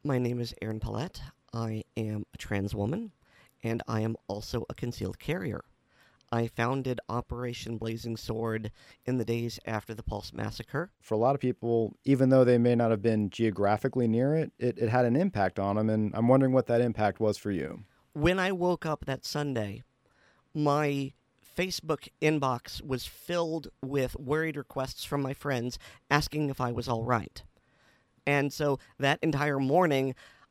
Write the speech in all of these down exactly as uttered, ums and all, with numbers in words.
My name is Erin Paulette. I am a trans woman, and I am also a concealed carrier. I founded Operation Blazing Sword in the days after the Pulse Massacre. For a lot of people, even though they may not have been geographically near it, it, it had an impact on them, and I'm wondering what that impact was for you. When I woke up that Sunday, my Facebook inbox was filled with worried requests from my friends asking if I was all right. And so that entire morning,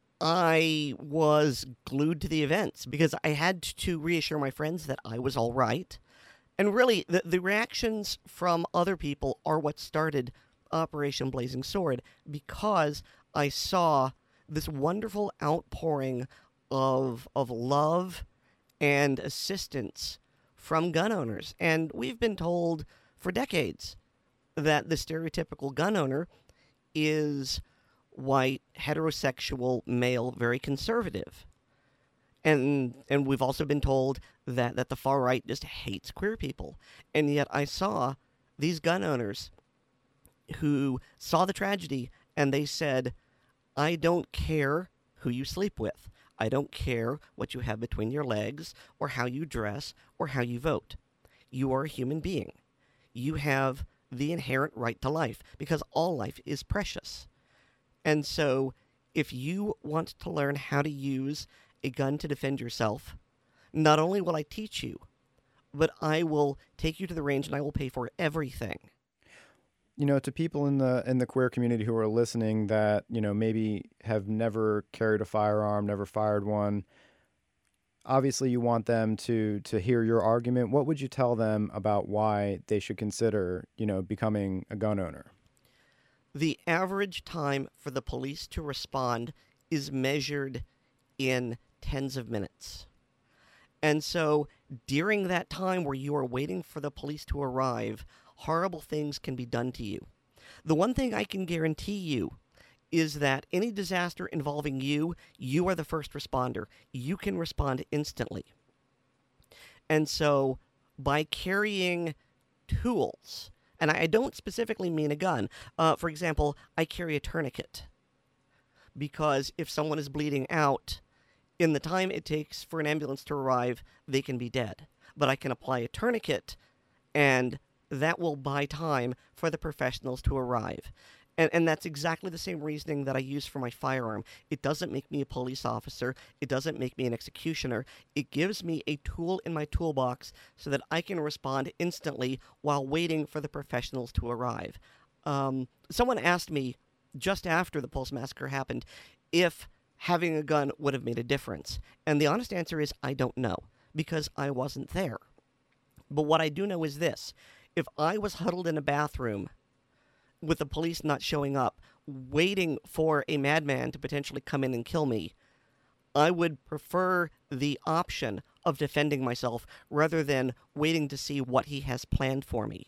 I was glued to the events because I had to reassure my friends that I was all right. And really, the, the reactions from other people are what started Operation Blazing Sword, because I saw this wonderful outpouring of, of love and assistance from gun owners. And we've been told for decades that the stereotypical gun owner is white, heterosexual, male, very conservative. And and we've also been told that, that the far right just hates queer people. And yet I saw these gun owners who saw the tragedy and they said, I don't care who you sleep with. I don't care what you have between your legs or how you dress or how you vote. You are a human being. You have the inherent right to life because all life is precious. And so if you want to learn how to use a gun to defend yourself, not only will I teach you, but I will take you to the range and I will pay for everything. You know, to people in the in the queer community who are listening that, you know, maybe have never carried a firearm, never fired one, obviously you want them to to hear your argument. What would you tell them about why they should consider, you know, becoming a gun owner? The average time for the police to respond is measured in tens of minutes. And so during that time where you are waiting for the police to arrive, horrible things can be done to you. The one thing I can guarantee you is that any disaster involving you, you are the first responder. You can respond instantly. And so by carrying tools, and I don't specifically mean a gun. Uh, for example, I carry a tourniquet because if someone is bleeding out, in the time it takes for an ambulance to arrive, they can be dead. But I can apply a tourniquet, and that will buy time for the professionals to arrive. And, and that's exactly the same reasoning that I use for my firearm. It doesn't make me a police officer. It doesn't make me an executioner. It gives me a tool in my toolbox so that I can respond instantly while waiting for the professionals to arrive. Um, someone asked me just after the Pulse Massacre happened if having a gun would have made a difference. And the honest answer is I don't know, because I wasn't there. But what I do know is this. If I was huddled in a bathroom with the police not showing up, waiting for a madman to potentially come in and kill me, I would prefer the option of defending myself rather than waiting to see what he has planned for me.